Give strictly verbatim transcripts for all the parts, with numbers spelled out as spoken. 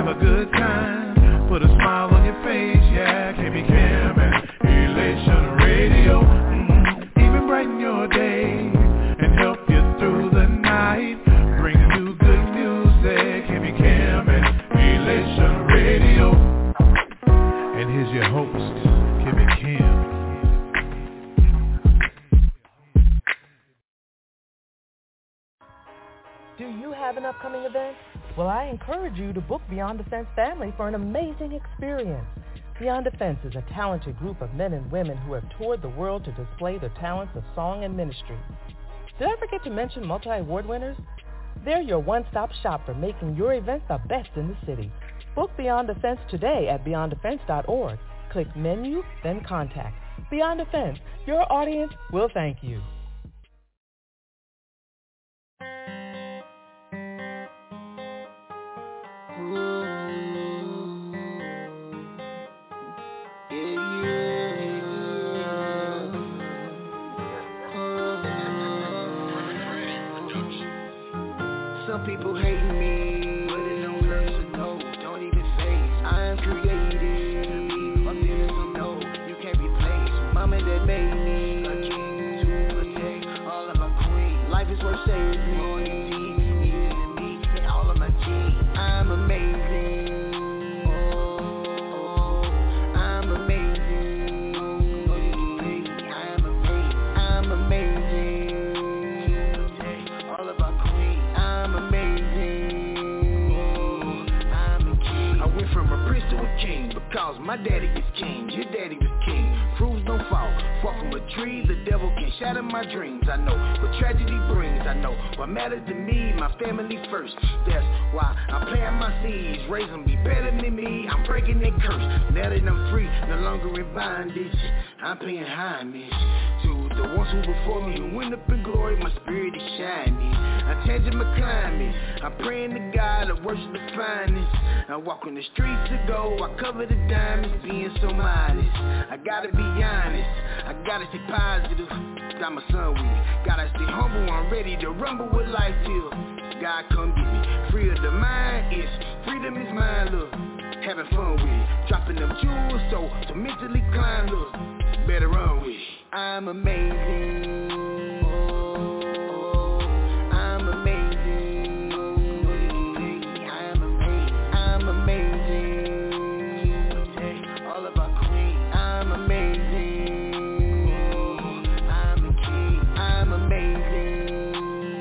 have a good time, put a smile on your face, yeah. K B Cam and Elation Radio, mm-hmm. Even brighten your day and help you through the night. Bring you good music, K B Cam and Elation Radio. And here's your host, K B Cam. Do you have an upcoming event? Well, I encourage you to book Beyond the Fence family for an amazing experience. Beyond the Fence is a talented group of men and women who have toured the world to display their talents of song and ministry. Did I forget to mention multi-award winners? They're your one-stop shop for making your event the best in the city. Book Beyond the Fence today at beyond the fence dot org. Click menu, then contact. Beyond the Fence, your audience will thank you. Some people hate me, but they don't listen, no, don't even face. I am created, my feelings are no, you can't replace. Mama that made me, a king to protect all of my queens. Life is worth saving, more than me, easier than me, and all of my genes. I'm amazing, oh, I'm amazing, oh, I'm amazing, I'm amazing, all of our queens. I'm amazing, oh, I'm a king. I went from a prince to a king because my daddy is king, your daddy was king. Fruits don't fall, fall from a tree, the devil can shatter my dreams. I know what tragedy brings, I know what matters to me, my family first. That's why I'm planting my seeds, raise them be better than me. I'm breaking that curse, now that I'm free, no longer in bondage. I'm paying homage to the ones who before me, who went up in glory, my spirit is shining. I'm changing my climate, I'm praying to God, I worship the finest. I walk on the streets to go, I cover the diamonds, being so modest. I gotta be honest, I gotta stay positive. Got my son with me, gotta stay humble, I'm ready to rumble with life till God come get me. Free of the mind, is freedom is mine, look. Having fun with it, dropping them jewels, so to mentally climb, look. Better run with it. I'm amazing. Oh, I'm amazing. I'm amazing. I'm amazing. All of our queens. I'm amazing. Oh, I'm a king. I'm amazing.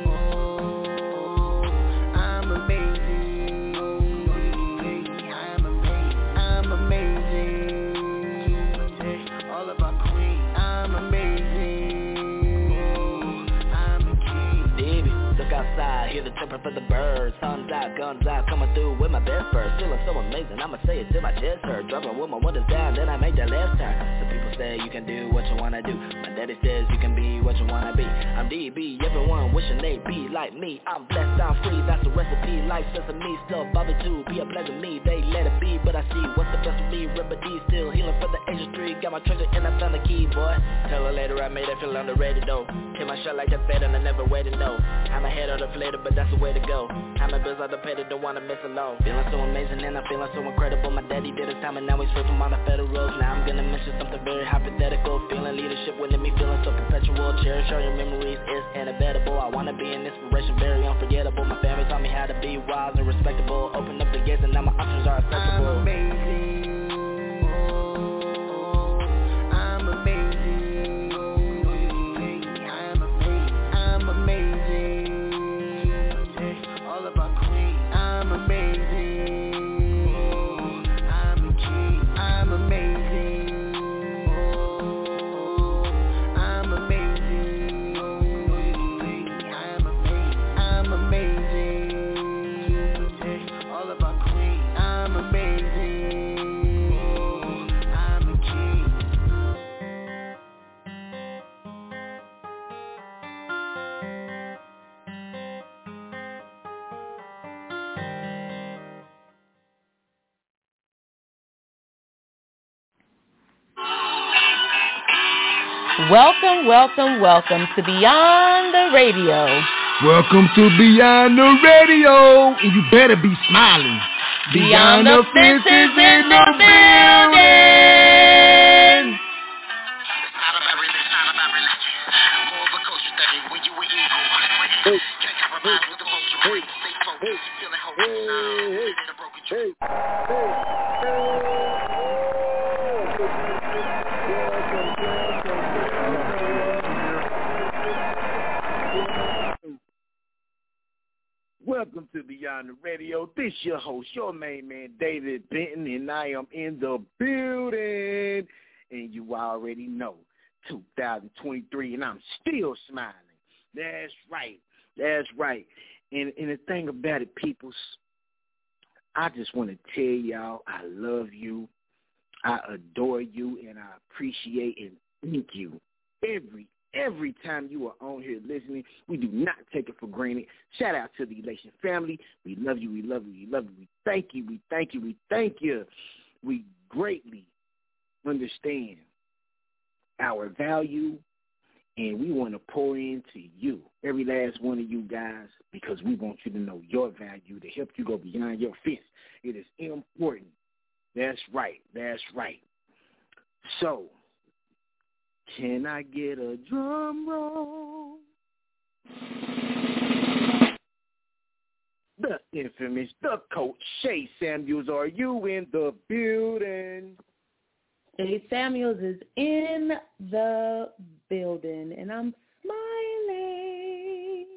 Oh, I'm amazing. I'm amazing. I'm amazing. All of our queens, I'm amazing, oh, I'm a king. Baby, look outside, hear the chirping for the birds. Sun's out, guns out, coming through with my best bird. Feeling so amazing, I'ma say it till my chest hurt. Driving with my windows down, then I make that left turn. Some people say you can do what you wanna do. My daddy says you can be what you wanna be. I'm D B, everyone wishing they be like me. I'm blessed, I'm free, that's the recipe. Life sesame, still Bobby too, be a pleasure me. They let it be, but I see what's the best for me. Remedy, still healing for the Asia Street. Got my treasure and I found the key, boy. Tell her later I made her feel underrated though. Hit my shot like that fed and I never waited, no. I'm ahead of the flater, but that's the way to go. I'm a bills out the paid, don't wanna miss a low. Feeling so amazing and I'm feeling so incredible. My daddy did his time and now he's free from all the federals. Now I'm gonna mention something very hypothetical. Feeling leadership within me, feeling so perpetual. Cherish all your memories, it's inevitable. I wanna be an inspiration, very unforgettable. My family taught me how to be wise and respectable. Open up the gates and now my options are accessible. I'm amazing. Welcome, welcome, welcome to Beyond the Radio. Welcome to Beyond the Radio, and you better be smiling. Beyond the Fences in the building. It's not about religion, not about religion. More of a culture thing when you were eagle. Can't compromise with the vulture brain. Stay focused, feeling hopeless. Feeling a broken dream. Welcome to Beyond the Radio. This your host, your main man, David Benton, and I am in the building. And you already know, two thousand twenty-three, and I'm still smiling. That's right. That's right. And, and the thing about it, peoples, I just want to tell y'all I love you, I adore you, and I appreciate and thank you every Every time you are on here listening. We do not take it for granted. Shout out to the Elation family. We love you. We love you. We love you. We thank you. We thank you. We thank you. We greatly understand our value, and we want to pour into you, every last one of you guys, because we want you to know your value to help you go beyond your fence. It is important. That's right. That's right. So, can I get a drum roll? The infamous, the Coach Shay Samuels, are you in the building? Shay Samuels is in the building, and I'm smiling.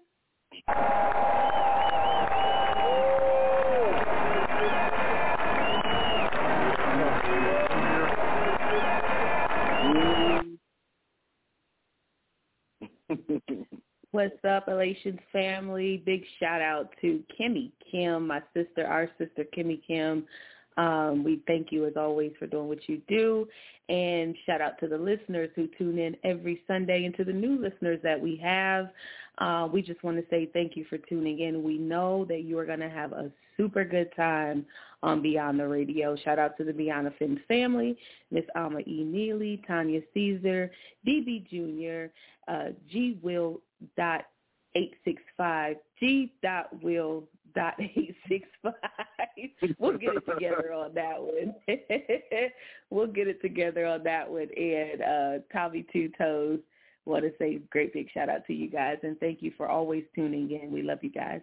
What's up, Elations family? Big shout out to Kimmy Kim, my sister, our sister Kimmy Kim. Um, we thank you as always for doing what you do. And shout out to the listeners who tune in every Sunday and to the new listeners that we have. Uh, we just want to say thank you for tuning in. We know that you are going to have a super good time on Beyond the Radio. Shout out to the Beyond the Fence family, Miss Alma E. Neely, Tanya Caesar, D B Junior, uh, G. Will dot eight six five, G. Will dot eight six five. We'll get it together on that one. We'll get it together on that one. And uh, Tommy Two Toes, want to say great big shout out to you guys, and thank you for always tuning in. We love you guys.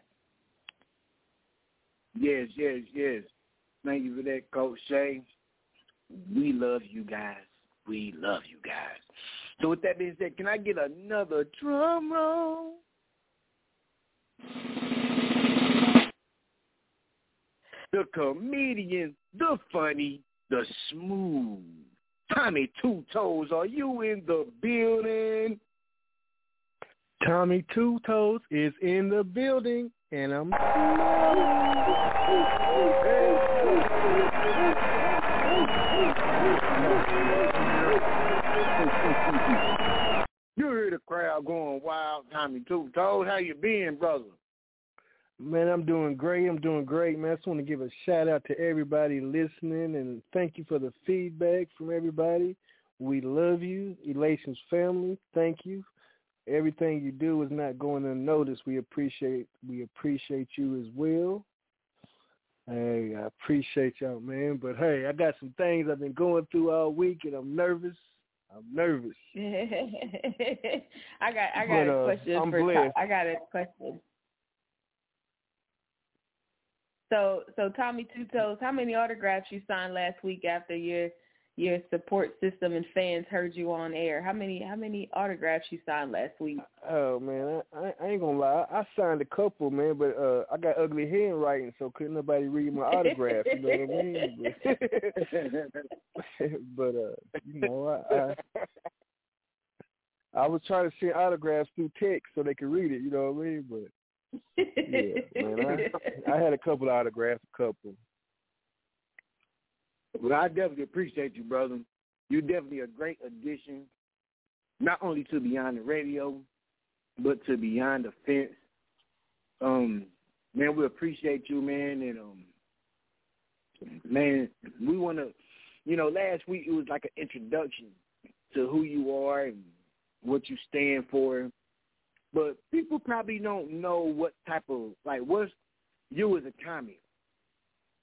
Yes, yes, yes. Thank you for that, Coach Shay. We love you guys. We love you guys. So with that being said, can I get another drum roll? The comedian, the funny, the smooth. Tommy Two Toes, are you in the building? Tommy Two Toes is in the building, and I'm You hear the crowd going wild. Tommy Two Toes, how you been, brother? Man, I'm doing great. I'm doing great, man. I just want to give a shout-out to everybody listening, and thank you for the feedback from everybody. We love you, Elations family. Thank you. Everything you do is not going unnoticed. We appreciate we appreciate you as well. Hey, I appreciate y'all, man. But, hey, I got some things I've been going through all week, and I'm nervous. I'm nervous. I got I got but, uh, a question I'm for blessed. I got a question. So, so Tommy Two Toes, how many autographs you signed last week after your your support system and fans heard you on air? How many how many autographs you signed last week? Oh man, I, I ain't gonna lie, I signed a couple, man, but uh, I got ugly handwriting, so couldn't nobody read my autograph. You know what I mean? But, but uh, you know, I, I I was trying to send autographs through text so they could read it. You know what I mean? But yeah, man, I, I had a couple of autographs, a couple. Well, I definitely appreciate you, brother. You're definitely a great addition, not only to Beyond the Radio, but to Beyond the Fence. Um, man, we appreciate you, man, and um, man, we want to, you know, last week it was like an introduction to who you are and what you stand for, but people probably don't know what type of, like, what's you as a comic.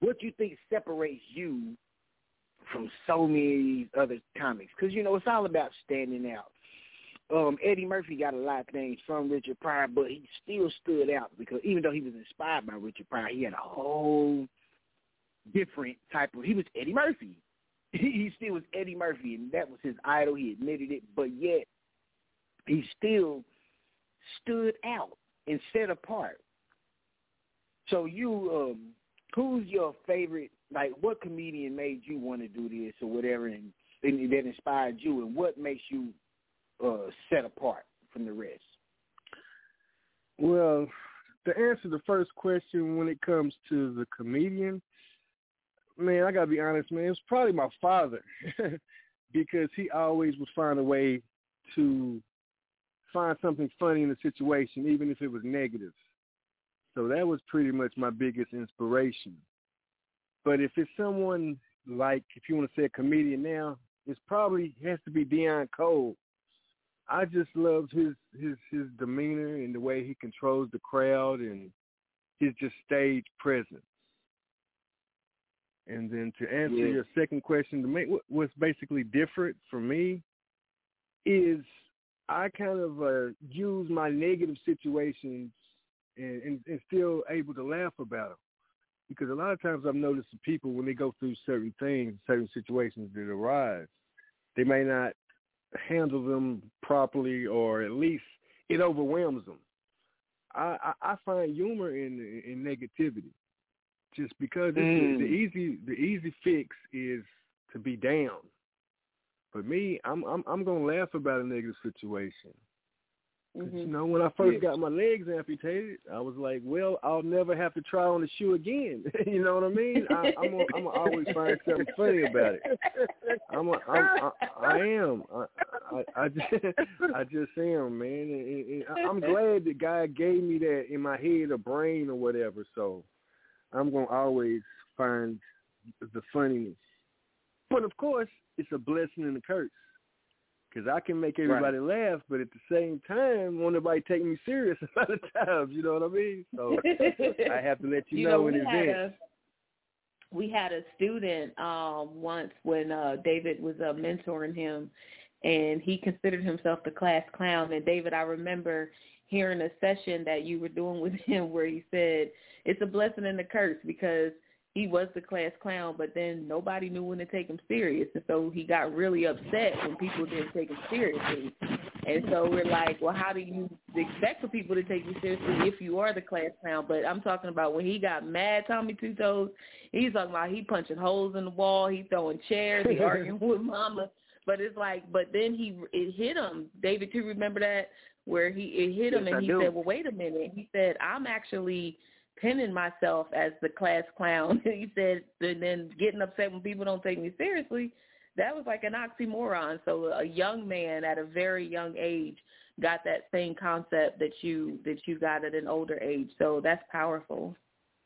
what you think separates you from so many other comics? Because, you know, it's all about standing out. Um, Eddie Murphy got a lot of things from Richard Pryor, but he still stood out because even though he was inspired by Richard Pryor, he had a whole different type of, he was Eddie Murphy. He, he still was Eddie Murphy, and that was his idol. He admitted it, but yet he still stood out and set apart. So you, um, who's your favorite, like what comedian made you want to do this or whatever, and, and that inspired you, and what makes you Uh, set apart from the rest? Well, to answer the first question, when it comes to the comedian, man, I gotta be honest, man, it's probably my father because he always would find a way to find something funny in the situation, even if it was negative. So that was pretty much my biggest inspiration. But if it's someone like, if you want to say a comedian now, it's probably has to be Deion Cole. I just loved his, his his demeanor and the way he controls the crowd and his just stage presence. And then to answer yeah. your second question, to make what's basically different for me is I kind of uh, use my negative situations and, and, and still able to laugh about them. Because a lot of times I've noticed that people, when they go through certain things, certain situations that arise, they may not handle them properly, or at least it overwhelms them. I, I, I find humor in in negativity, just because it's mm. the, the easy the easy fix is to be down. But me, I'm I'm I'm gonna laugh about a negative situation. Mm-hmm. You know, when I first got my legs amputated, I was like, well, I'll never have to try on the shoe again. You know what I mean? I, I'm gonna, I'm gonna always find something funny about it. I'm, a, I'm I, I am. I, I, I just, I just am, man. And, and I'm glad that God gave me that in my head, a brain or whatever. So I'm gonna always find the funniness. But of course, it's a blessing and a curse. Because I can make everybody right. laugh, but at the same time, won't nobody take me serious a lot of times. You know what I mean? So I have to let you, you know, know in advance. A, we had a student um, once when uh, David was uh, mentoring him, and he considered himself the class clown. And David, I remember hearing a session that you were doing with him where he said it's a blessing and a curse because he was the class clown, but then nobody knew when to take him serious. And so he got really upset when people didn't take him seriously. And so we're like, well, how do you expect for people to take you seriously if you are the class clown? But I'm talking about when he got mad, Tommy Two Toes, he's talking about he punching holes in the wall, he throwing chairs, he arguing with mama. But it's like, but then he, it hit him. David, do you remember that? Where he, it hit him yes, and he said, well, wait a minute. He said, I'm actually pinning myself as the class clown. He said, and then getting upset when people don't take me seriously, that was like an oxymoron. So a young man at a very young age got that same concept that you that you got at an older age. So that's powerful.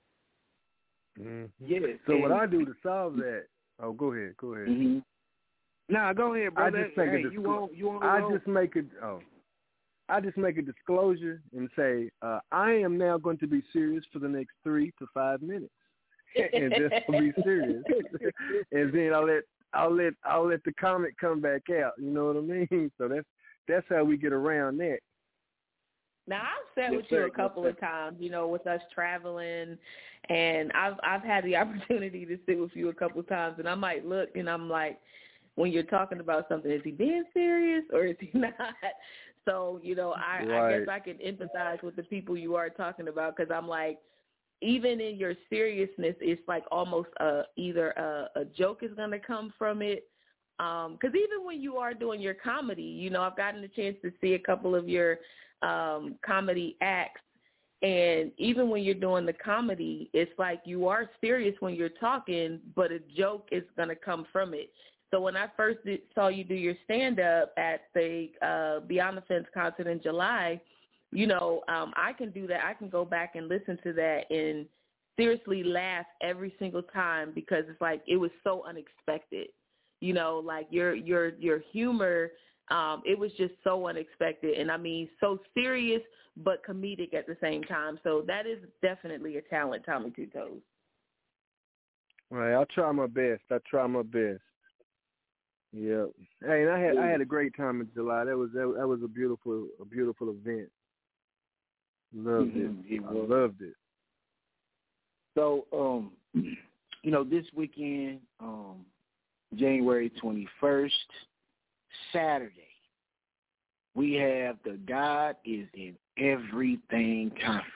Mm-hmm. Yeah. So what I do to solve that? Oh, go ahead. Go ahead. Mm-hmm. Nah, go ahead, brother. I just make hey, a disclo- you want, you want I just make it. Oh. I just make a disclosure and say, uh, I am now going to be serious for the next three to five minutes, and just be serious. And then I'll let I'll let I'll let the comic come back out. You know what I mean? So that's that's how we get around that. Now I've sat with you a couple of times, you know, with us traveling, and I've I've had the opportunity to sit with you a couple of times, and I might look and I'm like, when you're talking about something, is he being serious or is he not? So, you know, I, right. I guess I can empathize with the people you are talking about because I'm like, even in your seriousness, it's like almost a, either a, a joke is going to come from it. Because um, even when you are doing your comedy, you know, I've gotten a chance to see a couple of your um, comedy acts. And even when you're doing the comedy, it's like you are serious when you're talking, but a joke is going to come from it. So when I first did, saw you do your stand-up at the uh, Beyond the Fence concert in July, you know, um, I can do that. I can go back and listen to that and seriously laugh every single time because it's like it was so unexpected. You know, like your your your humor, um, it was just so unexpected. And, I mean, so serious but comedic at the same time. So that is definitely a talent, Tommy Two Toes. All right, I'll try my best. I try my best. Yeah. Hey, and I had I had a great time in July. That was that, that was a beautiful a beautiful event. Loved mm-hmm. it. it I loved it. So, um, you know, this weekend, um, January twenty-first, Saturday, we have the God is in Everything Conference.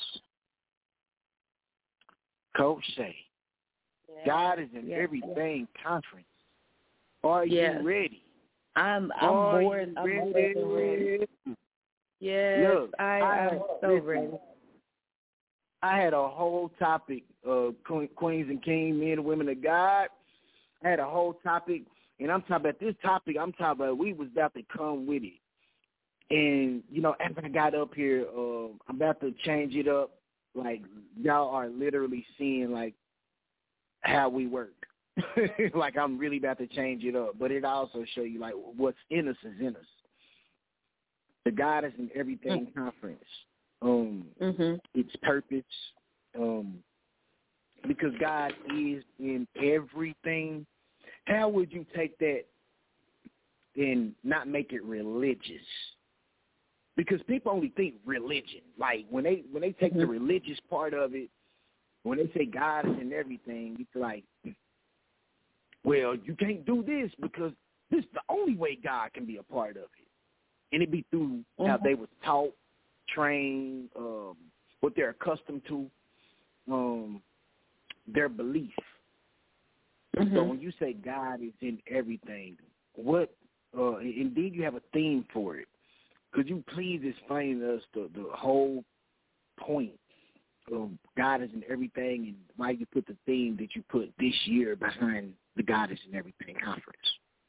Coach say, yeah. God is in yeah. Everything yeah. Conference. Are yes. you ready? I'm I'm Are more I'm ready? more than ready. Yes, Look, I am so listen, ready. I had a whole topic of Queens and Kings, men and women of God. I had a whole topic, and I'm talking about this topic. I'm talking about we was about to come with it. And, you know, after I got up here, uh, I'm about to change it up. Like, y'all are literally seeing, like, how we work. Like, I'm really about to change it up. But it also show you, like, what's in us is in us. The God is in Everything mm-hmm. Conference. Um, mm-hmm. Its purpose, um, because God is in everything. How would you take that and not make it religious? Because people only think religion. Like when they when they take mm-hmm. the religious part of it, when they say God is in everything, it's like, well, you can't do this because this is the only way God can be a part of it. And it be through mm-hmm. how they was taught, trained, um, what they're accustomed to, um, their belief. Mm-hmm. So when you say God is in everything, what? Uh, indeed, you have a theme for it. Could you please explain to us the, the whole point of God is in everything and why you put the theme that you put this year behind the God is in Everything Conference?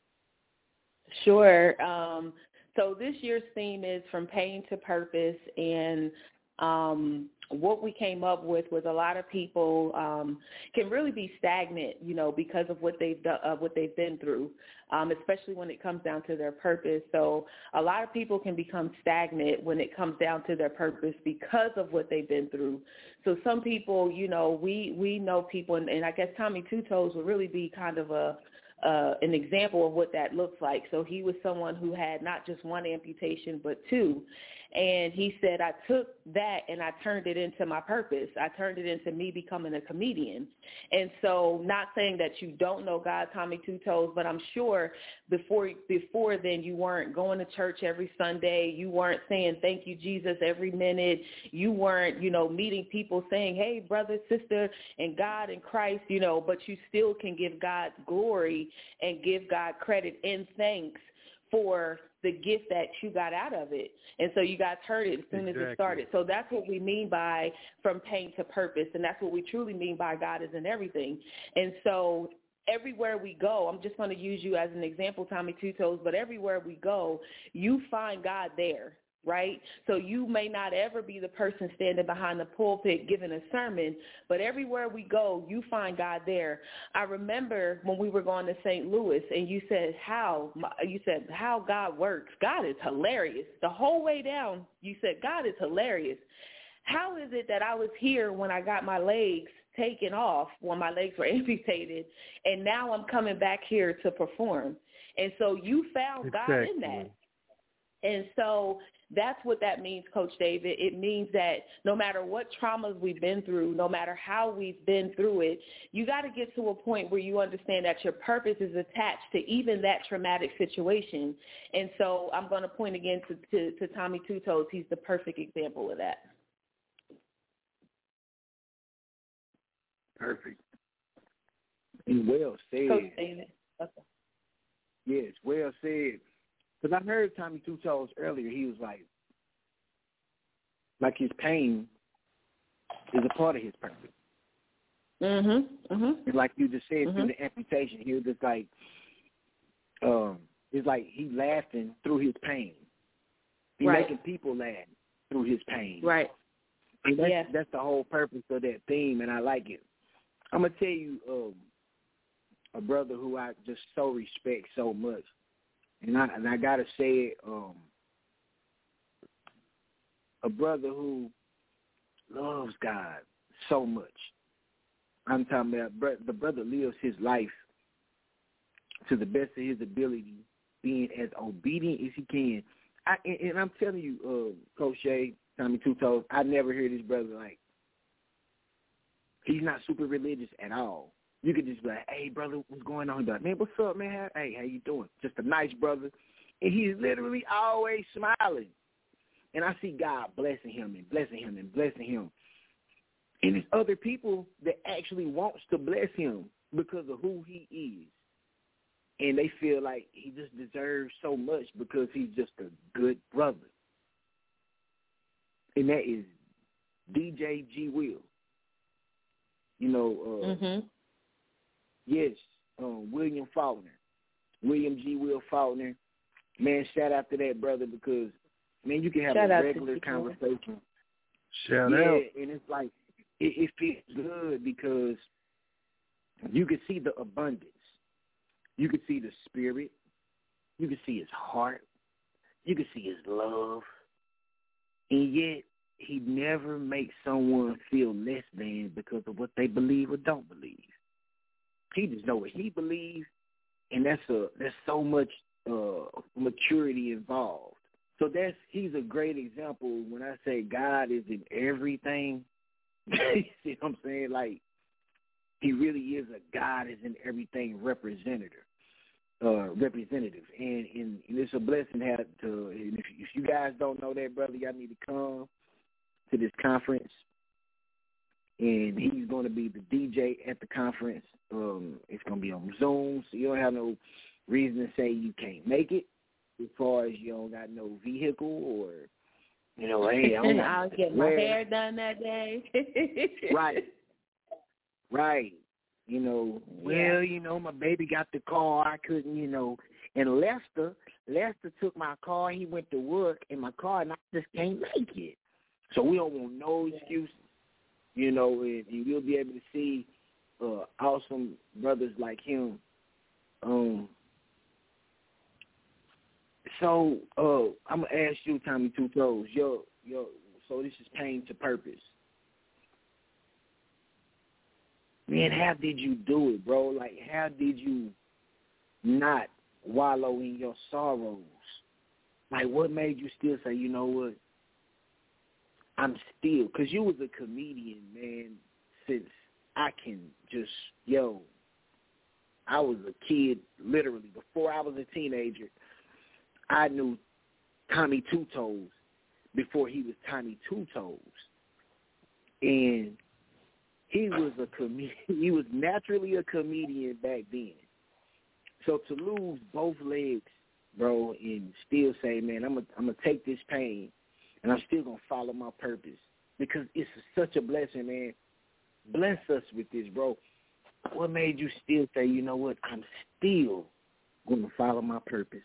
Sure. Um, so this year's theme is From Pain to Purpose, and um, what we came up with was a lot of people um, can really be stagnant, you know, because of what they've done, uh, what they've been through, um, especially when it comes down to their purpose. So a lot of people can become stagnant when it comes down to their purpose because of what they've been through. So some people, you know, we we know people, and, and I guess Tommy Two Toes would really be kind of a Uh, an example of what that looks like. So he was someone who had not just one amputation, but two. And he said, I took that and I turned it into my purpose. I turned it into me becoming a comedian. And so not saying that you don't know God, Tommy Two Toes, but I'm sure before before then you weren't going to church every Sunday. You weren't saying thank you, Jesus, every minute. You weren't, you know, meeting people saying, hey, brother, sister, and God and Christ, you know, but you still can give God glory and give God credit and thanks for the gift that you got out of it. And so you guys heard it as soon exactly. as it started. So that's what we mean by From Pain to Purpose, and that's what we truly mean by God is in everything. And so everywhere we go, I'm just going to use you as an example, Tommy Two Toes, but everywhere we go, you find God there. Right? So you may not ever be the person standing behind the pulpit giving a sermon, but everywhere we go, you find God there. I remember when we were going to Saint Louis and you said how, you said how God works. God is hilarious. The whole way down, you said God is hilarious. How is it that I was here when I got my legs taken off, when my legs were amputated, and now I'm coming back here to perform? And so you found exactly. God in that. And so that's what that means, Coach David. It means that no matter what traumas we've been through, no matter how we've been through it, you got to get to a point where you understand that your purpose is attached to even that traumatic situation. And so I'm going to point again to, to, to Tommy Two Toes. He's the perfect example of that. Perfect. And well said. Coach David. Okay. Yes, well said. Because I heard Tommy Two Toes earlier, he was like, like his pain is a part of his purpose. Mm-hmm. Mm-hmm. And like you just said, mm-hmm. through the amputation, he was just like, um, it's like he laughing through his pain. He right. making people laugh through his pain. Right. And that's, yeah. that's the whole purpose of that theme, and I like it. I'm going to tell you um, a brother who I just so respect so much. And I and I gotta say it, um, a brother who loves God so much. I'm talking about bro, the brother lives his life to the best of his ability, being as obedient as he can. I, and, and I'm telling you, uh, Coach Shay, Tommy Two Toes, I never hear this brother like, he's not super religious at all. You could just be like, hey, brother, what's going on? He'd be like, man, what's up, man? Hey, how you doing? Just a nice brother. And he's literally always smiling. And I see God blessing him and blessing him and blessing him. And there's other people that actually wants to bless him because of who he is. And they feel like he just deserves so much because he's just a good brother. And that is D J G Will. You know, uh, mm-hmm. yes, um, William Faulkner. William G. Will Faulkner. Man, shout out to that brother because, man, you can have shout a regular conversation. Shout yeah, out. And it's like, it, it feels good because you can see the abundance. You can see the spirit. You can see his heart. You can see his love. And yet, he never makes someone feel less than because of what they believe or don't believe. He just knows what he believes, and that's a there's so much uh, maturity involved. So that's he's a great example when I say God is in everything. You see what I'm saying? Like, he really is a God is in everything representative. Uh, representative, and, and, and it's a blessing to have to. And if, if you guys don't know that, brother, y'all need to come to this conference, and he's going to be the D J at the conference. Um, it's going to be on Zoom, so you don't have no reason to say you can't make it. As far as you don't got no vehicle or, you know, hey, I'm I'll get my hair done that day. Right, right. You know, well, yeah. you know, my baby got the car. I couldn't, you know. And Lester, Lester took my car. He went to work in my car, and I just can't make it. So we don't want no excuses, you know, and, and you'll be able to see uh, awesome brothers like him. Um. So uh, I'm going to ask you, Tommy Two Toes, yo, yo, so this is Pain to Purpose. Man, how did you do it, bro? Like, how did you not wallow in your sorrows? Like, what made you still say, you know what, I'm still, because you was a comedian, man, since I can just, yo, I was a kid, literally, before I was a teenager, I knew Tommy Two Toes before he was Tommy Two Toes. And he was a com- he was naturally a comedian back then. So to lose both legs, bro, and still say, man, I'm gonna I'm gonna take this pain, and I'm still gonna follow my purpose because it's such a blessing, man. Bless us with this, bro. What made you still say, you know what, I'm still gonna follow my purpose?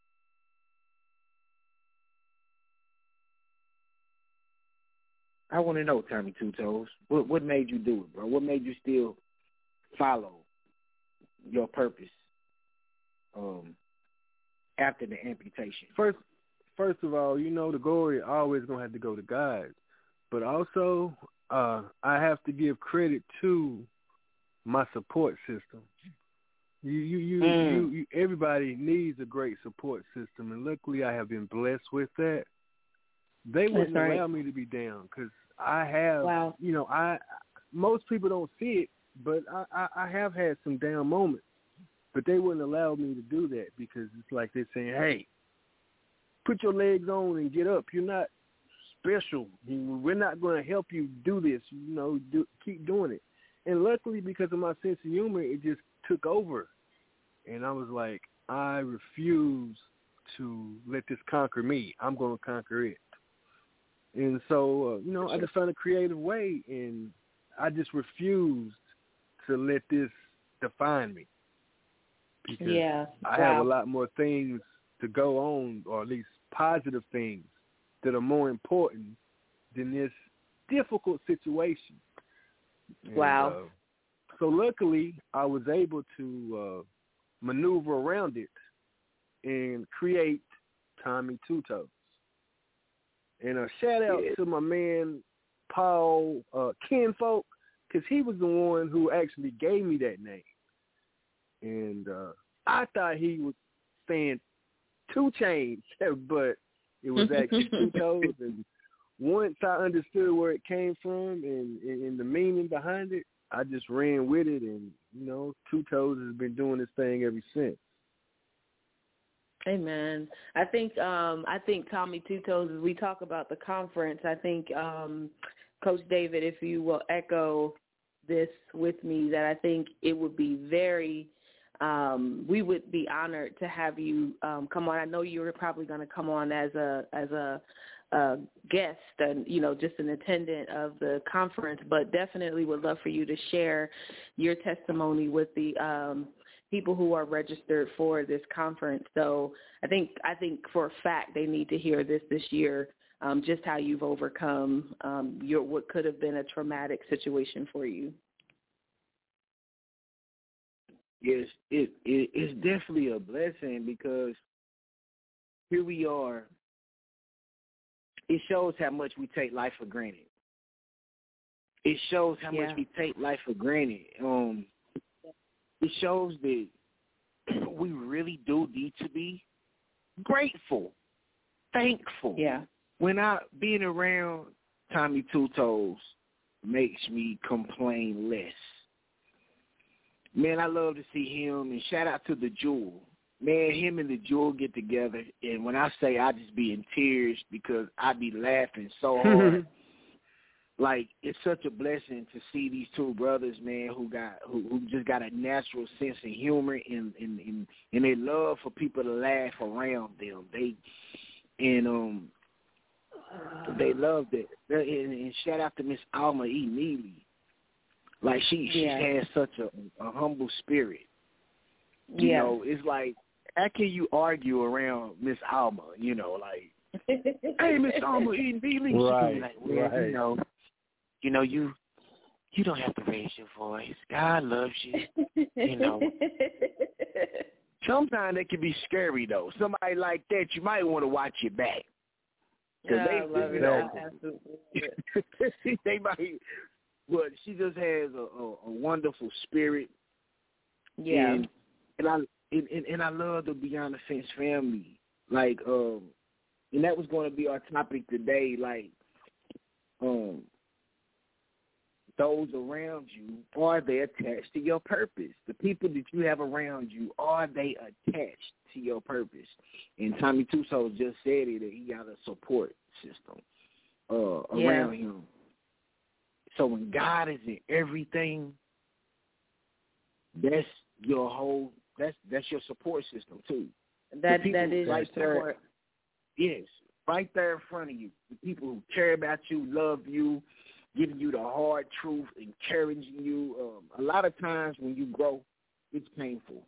I want to know, Tommy Two Toes, what what made you do it, bro? What made you still follow your purpose um, after the amputation? First, first of all, you know the glory always gonna have to go to God, but also uh, I have to give credit to my support system. You, you, you, mm. you, you, everybody needs a great support system, and luckily I have been blessed with that. They wouldn't right. allow me to be down because I have, wow. you know, I most people don't see it, but I, I, I have had some down moments, but they wouldn't allow me to do that because it's like they're saying, hey, put your legs on and get up. You're not special. We're not going to help you do this. You know, do, keep doing it. And luckily, because of my sense of humor, it just took over. And I was like, I refuse to let this conquer me. I'm going to conquer it. And so, uh, you know, I just found a creative way, and I just refused to let this define me. Because yeah. I wow. have a lot more things to go on, or at least positive things that are more important than this difficult situation. Wow. And, uh, so luckily, I was able to uh, maneuver around it and create Tommy Two Toes. And a shout out yeah. to my man Paul uh, Kinfolk. because he was the one who actually gave me that name. And uh, I thought he was saying Two Chainz, but it was actually Two Toes. And once I understood where it came from and, and, and the meaning behind it, I just ran with it. And, you know, Two Toes has been doing this thing ever since. Amen. I think um, I think Tommy Two Toes, as we talk about the conference, I think um, Coach David, if you will echo this with me, that I think it would be very, um, we would be honored to have you um, come on. I know you were probably going to come on as a as a, a guest and, you know, just an attendant of the conference, but definitely would love for you to share your testimony with the um, people who are registered for this conference. So I think I think for a fact they need to hear this this year, um, just how you've overcome um, your what could have been a traumatic situation for you. Yes, it, it it's definitely a blessing because here we are. It shows how much we take life for granted. It shows how Yeah. much we take life for granted. Um, it shows that we really do need to be grateful, thankful. Yeah. When I being around Tommy Two Toes makes me complain less. Man, I love to see him, and shout out to the Jewel. Man, him and the Jewel get together, and when I say I just be in tears because I be laughing so hard. Like, it's such a blessing to see these two brothers, man, who got who, who just got a natural sense of humor and and, and and they love for people to laugh around them. They and um they loved it. And, and shout out to Miss Alma E. Neely. Like she she Yeah. has such a, a humble spirit. You Yeah. know, it's like, how can you argue around Miss Alma? You know, like, hey, Miss Alma E. Neely. Right, She be like, well, right. you know. You know, you you don't have to raise your voice. God loves you. You know. Sometimes it can be scary, though. Somebody like that, you might want to watch your back. Yeah, they, I love you it. know, Absolutely. they might, but she just has a, a, a wonderful spirit. Yeah. And, and I and, and, and I love the Beyond the Fence family. Like, um, and that was going to be our topic today. Like, um. those around you, are they attached to your purpose? The people that you have around you, are they attached to your purpose? And Tommy Two Toes just said it, that he got a support system uh, around Yeah. him. So when God is in everything, that's your whole, that's that's your support system too. That The that people is right your there, support. yes, right there in front of you. The people who care about you, love you, giving you the hard truth, encouraging you. Um, a lot of times when you grow, it's painful.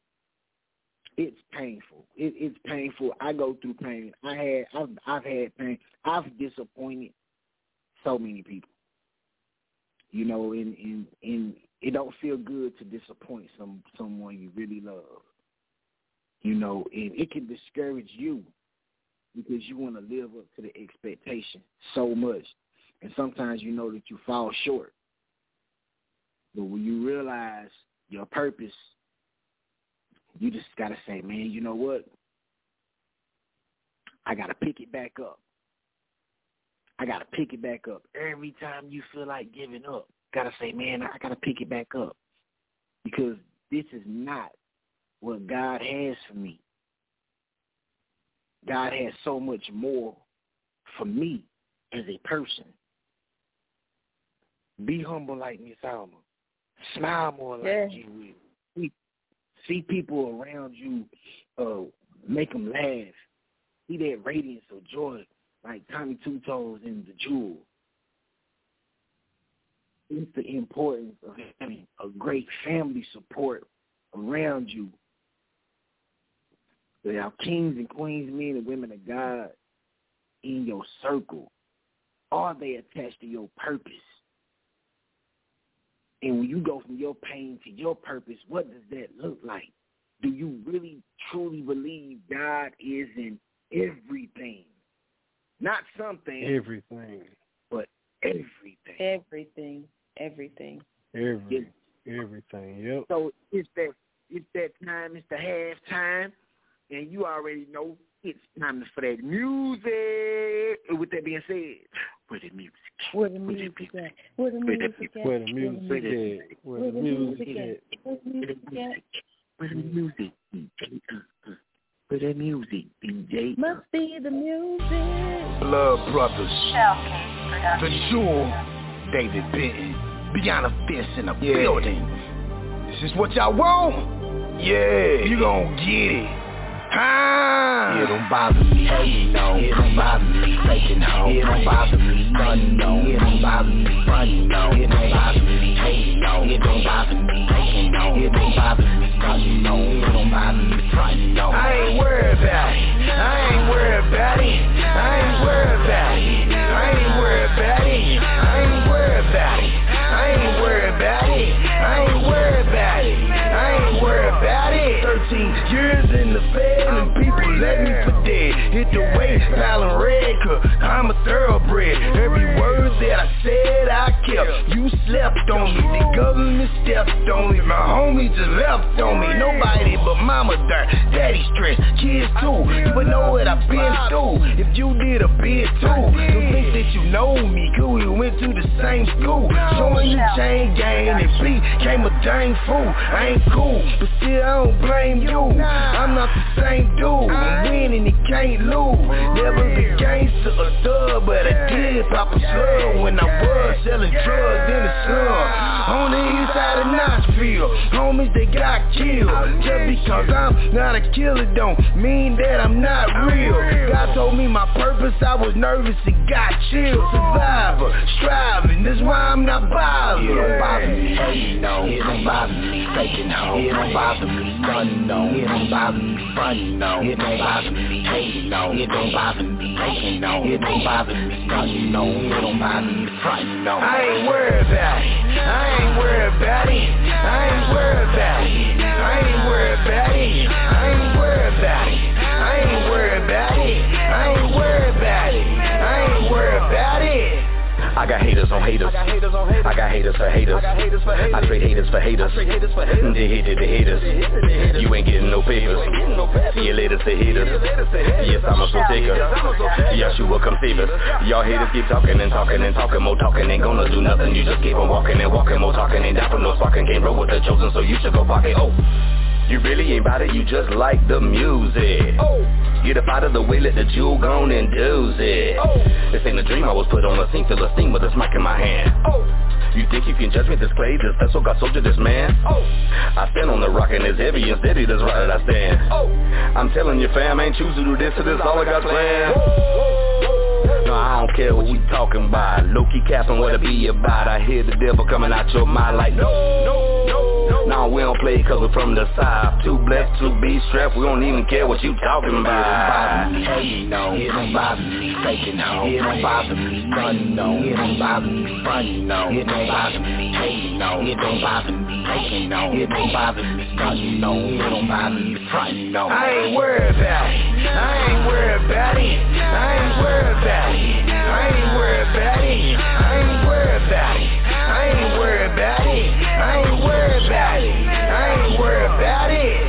It's painful. It, it's painful. I go through pain. I had, I've, I've had pain. I've disappointed so many people. You know, and, and, and it don't feel good to disappoint some someone you really love. You know, and it can discourage you because you want to live up to the expectation so much. And sometimes you know that you fall short. But when you realize your purpose, you just got to say, man, you know what? I got to pick it back up. I got to pick it back up. Every time you feel like giving up, got to say, man, I got to pick it back up. Because this is not what God has for me. God has so much more for me as a person. Be humble like Miss Alma. Smile more like Yeah. you will. See, see people around you, uh, make them laugh. See that radiance of joy like Tommy Two Toes and the Jewel. It's the importance of having a great family support around you. There are kings and queens, men and women of God in your circle. Are they attached to your purpose? And when you go from your pain to your purpose, what does that look like? Do you really, truly believe God is in everything? Not something. Everything. But everything. Everything. Everything. Every, everything, yep. So it's that, it's that time, it's the halftime, and you already know it's time for that music. With that being said, where the music? Where the music at? Where the music at? Where the music at? Where the music at? Where the music at? Where the music, D J? Where the music, D J? Must be the music. Blood Brothers. The Jewel. David Benton. Beyond a fence in a yeah. building. This is what y'all want? Yeah. You gon' get it. Ah. It don't bother me, hey, no. It don't bother me, taking home. It don't bother me, funny, no. It don't bother me, funny, no. It don't bother me, hey, no. It don't bother me, taking home. It don't bother me, funny, no. It don't bother me, funny, no. I ain't worried about it. I ain't worried about it. I ain't worried about it. I ain't worried about it. I ain't worried about it. I ain't worried about it. I ain't worried about it. I ain't worried about it. Thirteen years in the bed. And people let me for dead. Hit the way, piling red, cause I'm a thoroughbred. Every word that I said I kept. You slept on me, the government stepped on me. My homie just left on me. Nobody but mama dirt, daddy stressed, kids too. You would know what I've been through if you did a bit too. Don't think that you know me, cause we went to the same school. Showing you chain gang and B came a dang fool. I ain't cool, but still I don't blame you. I'm not the same dude, I'm winning, he can't lose. Never been gangster or thug, but I did pop a slug when I was selling drugs in the slum. On the east side of Knoxville, homies they got killed. Just because I'm not a killer don't mean that I'm not real. God told me my purpose, I was nervous and got chilled. Survivor, striving, that's why I'm not bothered. It don't bother me, hey, no. It don't bother me, taking home. It don't bother me, none, no. It don't bother me, funny, no. It don't bother me, hey, no. It don't bother me, taking no. It don't bother me, none, no. It don't bother me, funny, no. I ain't worried about it. I ain't worried about it. I ain't worried about it. I ain't worried about it. I ain't worried about it. I ain't worried about it. I ain't worried about it. I ain't worried about it. I got haters on haters. I got haters on haters. I got haters for haters. I got haters for haters. I trade haters for haters. I trade haters for haters. They hated the haters. You ain't getting no papers. See you later, say haters. Yes, I'm a soul taker. Yeshua, come save us. Y'all haters keep talking and talking and talking. More talking ain't gonna do nothing. You just keep on walking and walking. More talking ain't down for no sparking. Can't roll with the chosen, so you should go pocket. Oh. You really ain't about it, you just like the music. Oh. Get up out of the way, let the jewel go on and do it. Oh. This ain't a dream, I was put on a scene, feel a steam with a smack in my hand. Oh. You think you can judge me, this clay, this vessel got soldier, this man? Oh. I stand on the rock and it's heavy and steady, that's right that I stand. Oh. I'm telling you fam, I ain't choose to do this, so this all I got planned. No, I don't care what we talking about. Low-key capping what it be about. I hear the devil coming out your mind like no, no, no, no. Nah, we don't play cause we're from the south. Too blessed to be strapped, we don't even care what you talking about. It don't bother me, hey, no. It don't bother me, taking home. It don't bother me, none, no. It don't bother me, funny, no. It don't bother me, hey, no. It don't bother me, taking home. It don't bother me, none, no. It don't bother me, funny, no. I ain't worried about it. I ain't worried about it. I ain't worried about it. I ain't worried about it. I ain't worried about it. I ain't worried about it. I ain't worried about it. I ain't worried about it.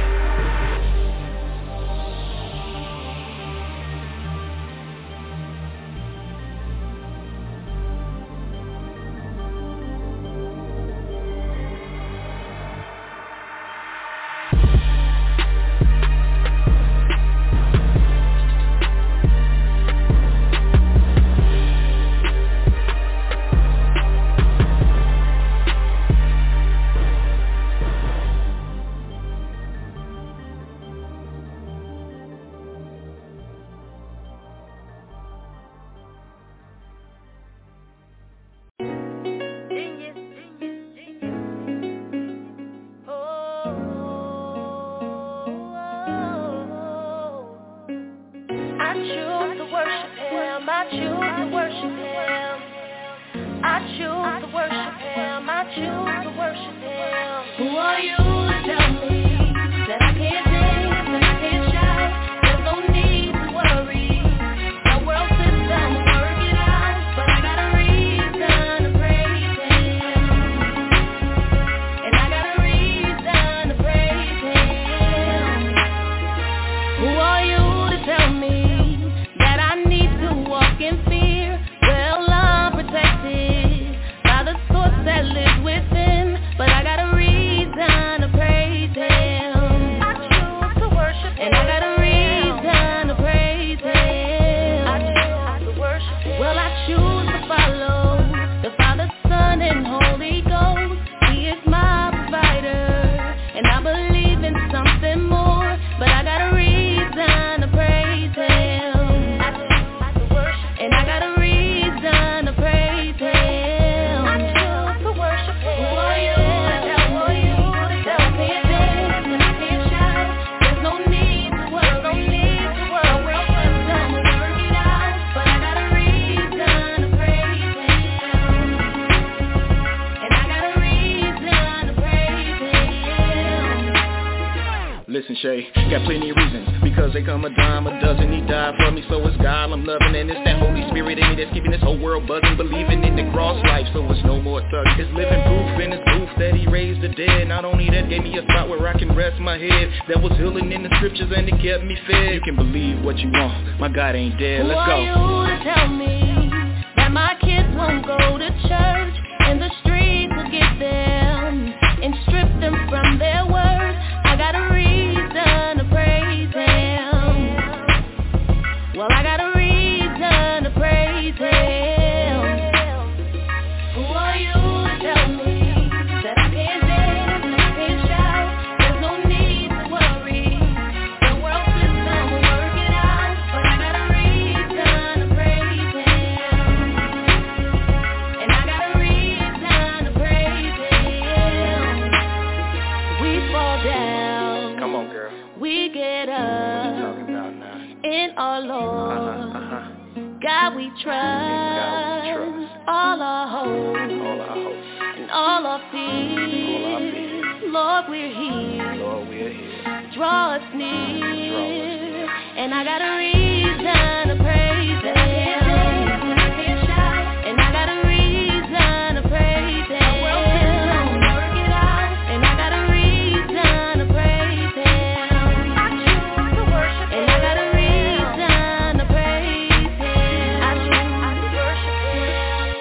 and Shay. Got plenty of reasons, because they come a dime a dozen. He died for me, so it's God I'm loving. And it's that Holy Spirit in me that's keeping this whole world buzzing. Believing in the cross life, so it's no more thug. It's living proof in his proof that he raised the dead. Not only that, gave me a spot where I can rest my head. That was healing in the scriptures and it kept me fed. You can believe what you want, my God ain't dead. Let's go. Who are you to tell me that my kids won't go to church and the streets will get them and strip them from their words? I got a reason to praise him. Well, I got a reason to praise him. Who are you to tell me that I can't dance, I can't shout? There's no need to worry. The world system will work it out, but I got a reason to praise him. And I got a reason to praise him. We fall down. Come on, girl. We get up. What you talking about now? In our Lord, Uh-huh, uh-huh. God we trust, God we trust. all our hope, All our hope, and all our fears. all our fears. Lord, we're here, Lord, we're here. draw us near, Draw us near. and I got a reason to praise him. I can't shout, and I got a reason to praise him. The world system will work it out, and I got a reason to praise him. I choose to worship him, and I got a reason to praise him. I choose to worship him.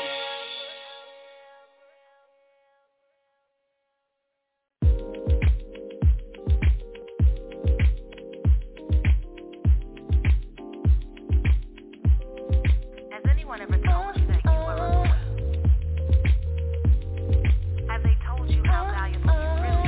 Has anyone ever told you that you were a Have they told you how valuable you really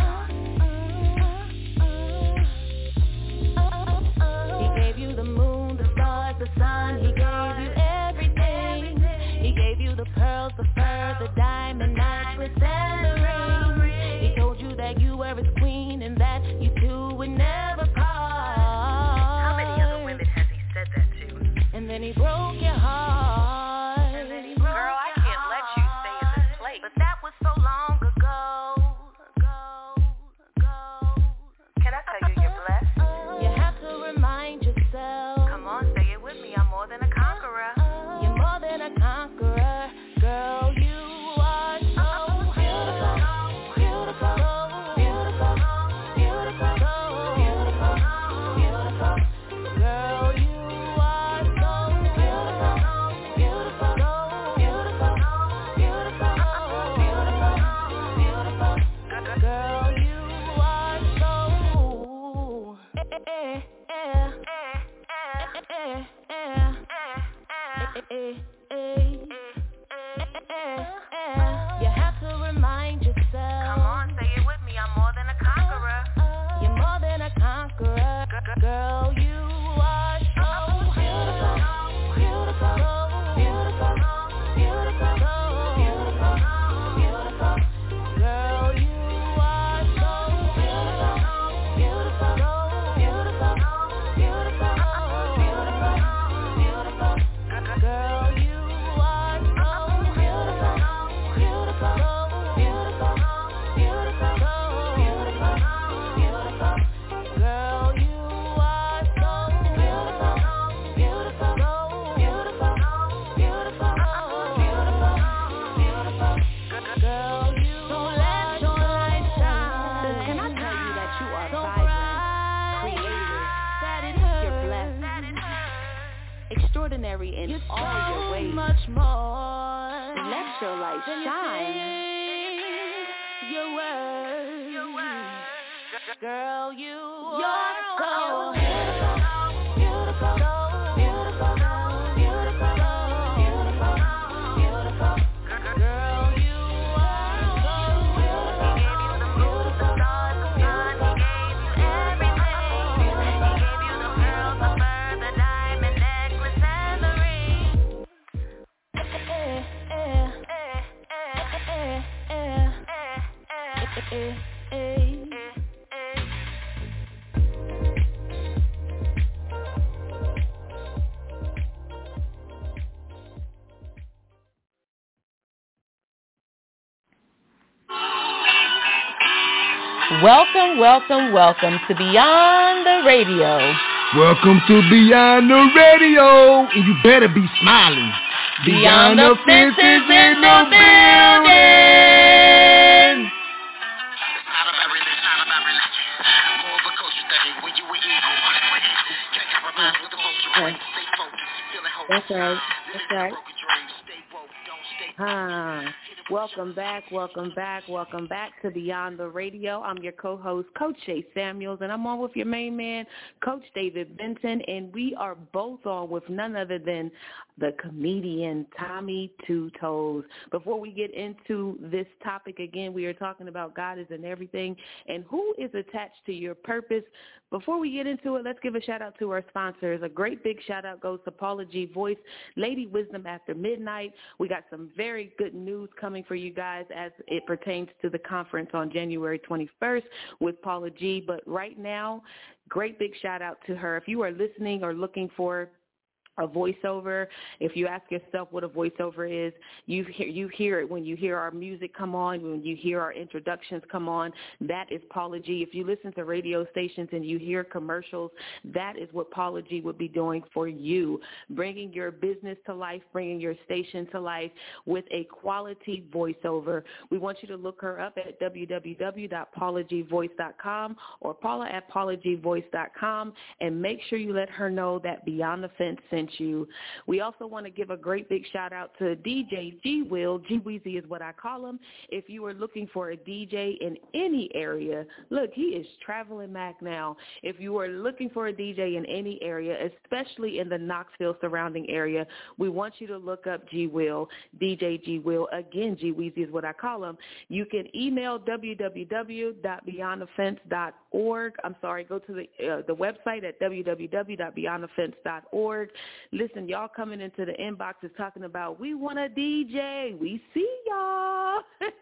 are? He gave you the moon, the stars, the sun. He gave you everything. He gave you the pearls, the fur, the diamond necklace, and the ring. He told you that you were his queen and that you two would never part. How many other women has he said that to? And then he broke your heart. And then he broke Girl, I your can't let you stay in this heart. place. But that was so long ago. Ago, ago. Can I tell you you're blessed? You have to remind yourself. Come on, say it with me. I'm more than a conqueror. You're more than a conqueror, girl. You are so beautiful, beautiful, beautiful, beautiful, beautiful, beautiful. Girl, you are so beautiful, beautiful, beautiful, beautiful, beautiful, beautiful. Girl, you are so. Eh, eh, eh, eh, eh, eh. You have to remind yourself. Come on, say it with me. I'm more than a conqueror. You're more than a conqueror, girl. You are so beautiful, beautiful, beautiful, beautiful, beautiful, beautiful. Girl, you are so beautiful, beautiful, beautiful, beautiful, beautiful, beautiful. Girl, you are so beautiful, beautiful, beautiful, beautiful, beautiful, beautiful. Girl, you are so beautiful, beautiful, beautiful, beautiful, beautiful, beautiful. Girl, you so let your light shine. Can I tell you that you are So vibrant, bright, creative, that it you're hurts. blessed, extraordinary in You're all your so ways. much more. Let your light Then you shine. sing your words. Your words. Girl, you are so beautiful, beautiful, beautiful, beautiful, beautiful, beautiful. Girl, you are so beautiful, beautiful, beautiful, everything. He gave you the pearls, the fur, the diamond necklace, and the ring. Eh, eh, eh, eh, eh, eh, eh, eh, eh. Welcome, welcome, welcome to Beyond the Radio. Welcome to Beyond the Radio. And you better be smiling. Beyond, Beyond the fences in the building. That's right. That's right. Huh. Welcome back, welcome back, welcome back to Beyond the Radio. I'm your co-host, Coach Shay Samuels, and I'm on with your main man, Coach David Benton, and we are both on with none other than the comedian Tommy Two Toes. Before we get into this topic again, we are talking about God is in everything and who is attached to your purpose. Before we get into it, let's give a shout out to our sponsors. A great big shout out goes to Paula G Voice, Lady Wisdom After Midnight. We got some very good news coming for you guys as it pertains to the conference on January twenty-first with Paula G. But right now, great big shout out to her. If you are listening or looking for a voiceover, if you ask yourself what a voiceover is, you hear, you hear it when you hear our music come on, when you hear our introductions come on. That is Paula G. If you listen to radio stations and you hear commercials, that is what Paula G would be doing for you, bringing your business to life, bringing your station to life with a quality voiceover. We want you to look her up at w w w dot paula g voice dot com or paula at paula g voice dot com, and make sure you let her know that Beyond the Fence sent you. We also want to give a great big shout out to D J G Will. G Weezy is what I call him. If you are looking for a D J in any area, look, he is traveling Mac now. If you are looking for a D J in any area, especially in the Knoxville surrounding area, we want you to look up G Will, D J G Will. Again, G Weezy is what I call him. You can email w w w dot beyond the fence dot org. I'm sorry, go to the uh, the website at w w w dot beyond the fence dot org. Listen, y'all coming into the inboxes talking about, we want a D J. We see y'all.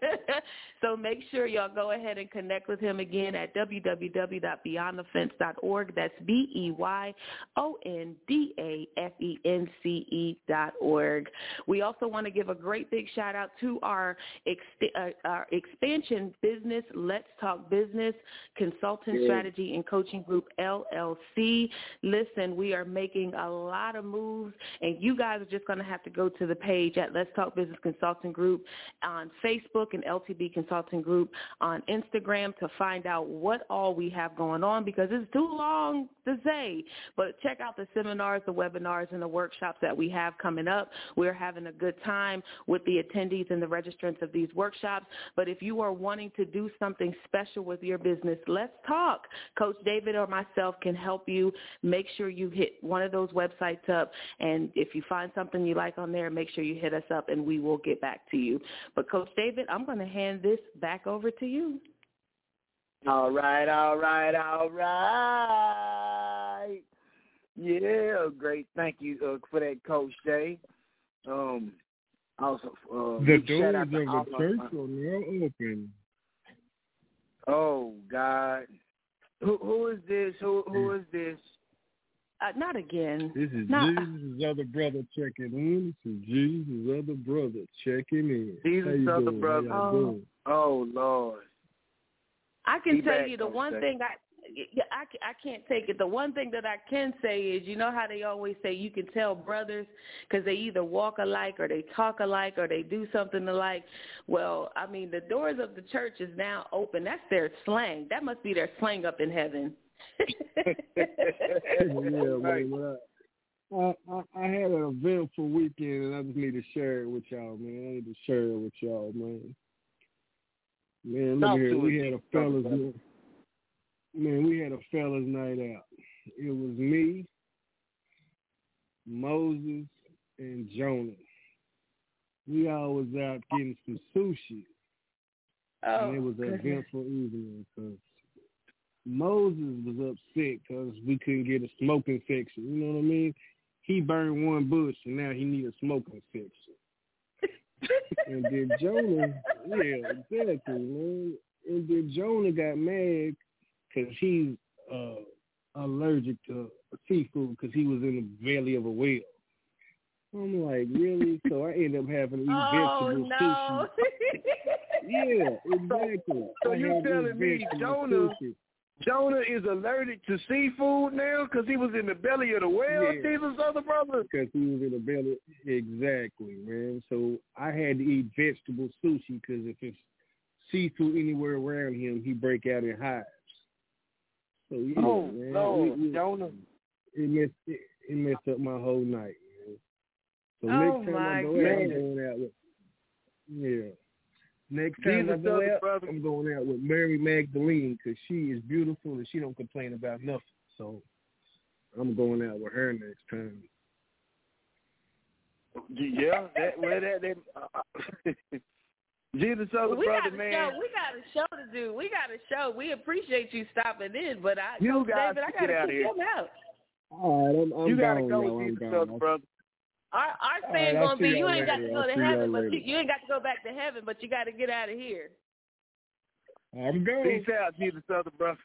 So make sure y'all go ahead and connect with him again at w w w dot beyond the fence dot org. That's B E Y O N D A F E N C E dot org. We also want to give a great big shout out to our, ex- uh, our expansion business, Let's Talk Business Consultant yeah. Strategy and Coaching Group, L L C. Listen, we are making a lot of moves, and you guys are just going to have to go to the page at Let's Talk Business Consulting Group on Facebook and L T B Consulting Group on Instagram to find out what all we have going on, because it's too long to say. But check out the seminars, the webinars, and the workshops that we have coming up. We're having a good time with the attendees and the registrants of these workshops. But if you are wanting to do something special with your business, let's talk. Coach David or myself can help you. Make sure you hit one of those websites up, and if you find something you like on there, make sure you hit us up and we will get back to you. But Coach David, I'm going to hand this back over to you. All right, all right, all right. Yeah, great. Thank you uh, for that, Coach Jay. Um, also, uh, the doors of the church are now open. Oh God, who who is this? Who who is this? Uh, not again. This is not, Jesus' other brother checking in. This is Jesus' other brother checking in. Jesus' other doing? brother. Oh. oh Lord. I can Be tell back, you the Coach one Jay. thing I. I, I can't take it. The one thing that I can say is, you know how they always say you can tell brothers because they either walk alike or they talk alike or they do something alike. Well, I mean, the doors of the church is now open. That's their slang. That must be their slang up in heaven. yeah, man. I, I, I had an eventful weekend, and I just need to share it with y'all, man. I need to share it with y'all, man. Man, look here. We had a fellas night. Man, we had a fellas night out. It was me, Moses, and Jonah. We all was out getting some sushi. Oh, and it was an goodness. eventful evening because Moses was upset because we couldn't get a smoke infection. You know what I mean? He burned one bush, and now he need a smoke infection. And then Jonah, yeah, exactly, man. And then Jonah got mad because he's uh, allergic to seafood because he was in the belly of a whale. I'm like, really? So I ended up having to eat oh, vegetable no. sushi. Yeah, exactly. So I you had this telling me vegetable Jonah, sushi. Jonah is allergic to seafood now because he was in the belly of the whale, Yeah. Jesus' other brother? Because he was in the belly. Exactly, man. So I had to eat vegetable sushi because if it's seafood anywhere around him, he break out in hives. So yeah, Oh, man. Lord, it, it, Jonah. It messed, it, it messed up my whole night, man. So Oh, next time my I go out, I'm goodness. going out with, yeah. Next time Jesus' I go other out, brother. I'm going out with Mary Magdalene because she is beautiful and she don't complain about nothing. So I'm going out with her next time. Yeah, that well that that uh, Jesus' other we brother, got a man. show. We got a show to do. We got a show. We appreciate you stopping in, but I, You Coach got David, to I get got out to of kick here. him out. All right, I'm, I'm You gotta gone go now. with I'm Jesus' gone. other brother. Our, our All thing right, I'll gonna see be you y'all ain't got to later. go I'll to see y'all heaven, but later. you, you ain't got to go back to heaven, but you got to get out of here. I'm going. Peace out, Jesus' other brother.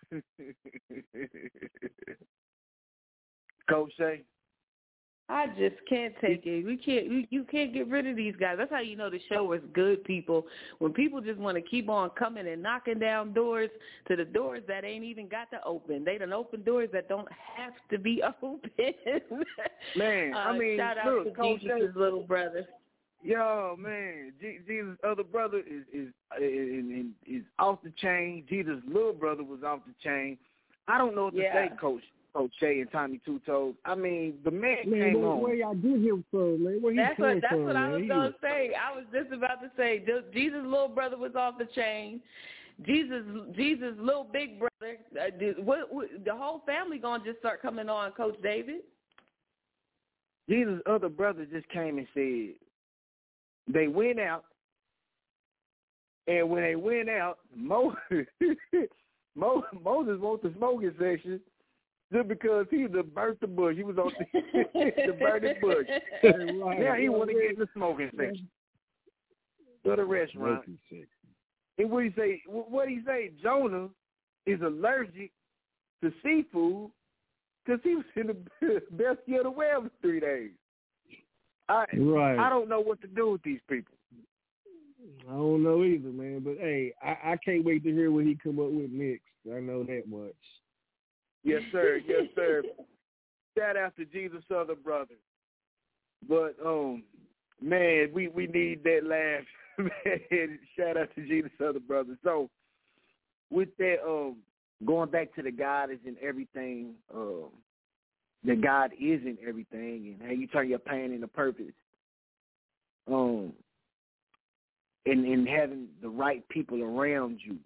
Coach Shay. I just can't take it. We can't. You, you can't get rid of these guys. That's how you know the show is good, people. When people just want to keep on coming and knocking down doors to the doors that ain't even got to open. They done open doors that don't have to be open. Man, uh, I mean, shout out look, to Coach Jesus' Shay. little brother. Yo, man, G- Jesus' other brother is is, is is off the chain. Jesus' little brother was off the chain. I don't know what to Yeah. say, Coach Coach Shay and Tommy Two Toes. I mean, the man, Man, came where, on. where y'all get him from, man? Where he That's come what that's from, what I man? was He gonna was- say. I was just about to say Jesus' little brother was off the chain. Jesus, Jesus' little big brother. Uh, did, what, what, the whole family gonna just start coming on, Coach David. Jesus' other brother just came and said they went out, and when they went out, Mo, Mo, Moses wants the smoking section just because he the burnt the bush. He was on the, the burning bush. Right. Now he want to get in the smoking section. Go to the restaurant. And what he say? What he say? Jonah is allergic to seafood because he was in the belly of the whale for three days. I Right. I don't know what to do with these people. I don't know either, man. But hey, I, I can't wait to hear what he come up with next. I know that much. Yes, sir. Yes, sir. Shout out to Jesus' other brother. But um, man, we, we need that laugh. Man, shout out to Jesus' other brother. So with that, um, going back to the God is in everything, um, that God is in everything, and how you turn your pain into purpose. Um, and and having the right people around you.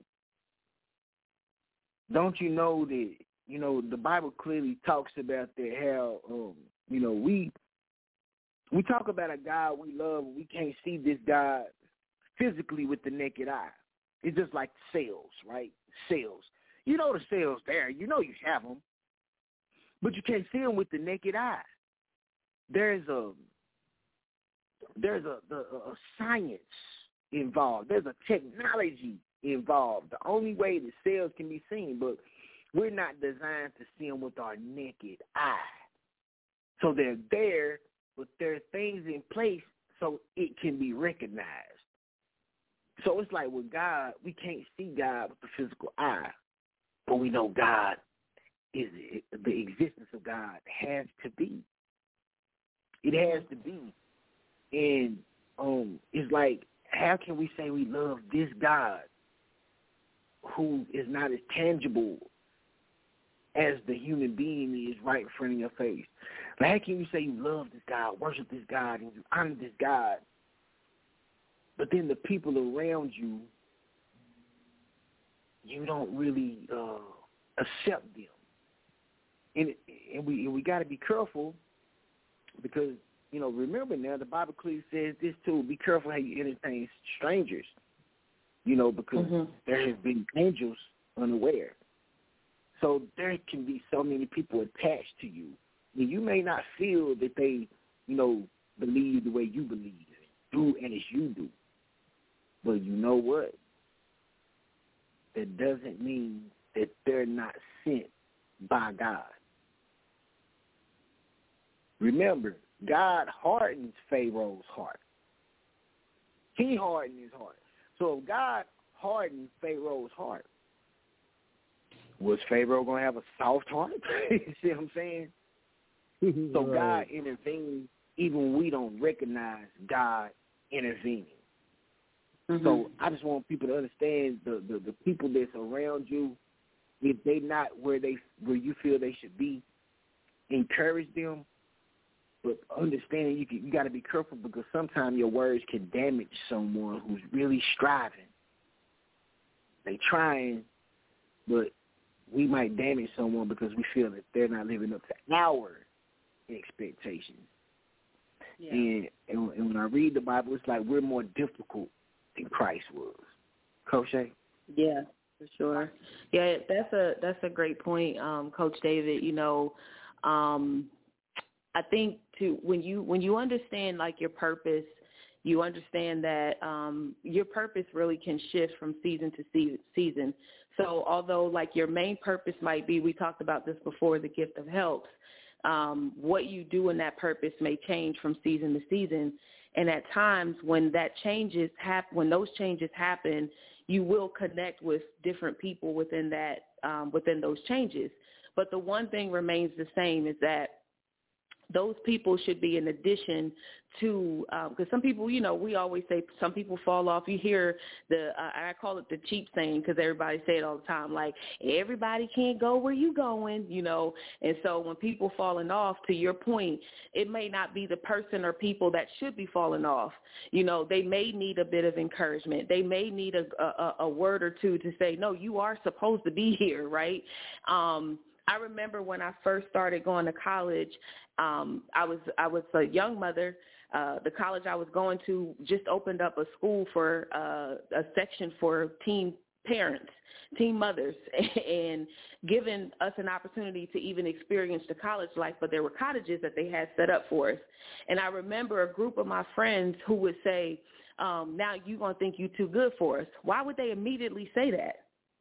Don't you know that, you know, the Bible clearly talks about that, how, um, you know, we we talk about a God we love, and we can't see this God physically with the naked eye. It's just like cells, right? Cells. You know the cells there. You know you have them, but you can't see them with the naked eye. There's a there's a, a, a science involved. There's a technology involved. The only way the cells can be seen, but we're not designed to see them with our naked eye. So they're there, but there are things in place so it can be recognized. So it's like with God, we can't see God with the physical eye, but we know God is the existence of God has to be. It has to be. And um, it's like, how can we say we love this God who is not as tangible as the human being is right in front of your face? Like, how can you say you love this God, worship this God, and you honor this God, but then the people around you, you don't really uh, accept them? And, and we and we got to be careful because, you know, remember now, the Bible clearly says this too, be careful how you entertain strangers, you know, because mm-hmm. there has been angels unaware. So there can be so many people attached to you. And you may not feel that they, you know, believe the way you believe, do and as you do. But you know what? That doesn't mean that they're not sent by God. Remember, God hardens Pharaoh's heart. He hardened his heart. So if God hardened Pharaoh's heart, was Pharaoh going to have a soft heart? You see what I'm saying? So Right. God intervened even when we don't recognize God intervening. Mm-hmm. So I just want people to understand the, the, the people that's around you, if they not where they where you feel they should be, encourage them, but understand you can, you got to be careful because sometimes your words can damage someone who's really striving. They trying, but we might damage someone because we feel that they're not living up to our expectations. Yeah. And, and and when I read the Bible, it's like we're more difficult than Christ was. Coach A? Yeah, for sure. Yeah, that's a that's a great point, um, Coach David. You know, um, I think to when you when you understand like your purpose, you understand that um, your purpose really can shift from season to se- season. So although like your main purpose might be, we talked about this before, the gift of helps. Um, what you do in that purpose may change from season to season. And at times when that changes happen, when those changes happen, you will connect with different people within that, um, within those changes. But the one thing remains the same is that those people should be in addition to, because um, some people, you know, we always say some people fall off. You hear the, uh, I call it the cheap saying because everybody say it all the time, like everybody can't go where you going, you know. And so when people falling off, to your point, it may not be the person or people that should be falling off. You know, they may need a bit of encouragement. They may need a, a, a word or two to say, no, you are supposed to be here, right? Um, I remember when I first started going to college, um, I was I was a young mother. Uh, the college I was going to just opened up a school for uh, a section for teen parents, teen mothers, and given us an opportunity to even experience the college life. But there were cottages that they had set up for us. And I remember a group of my friends who would say, um, now you're going to think you're too good for us. Why would they immediately say that?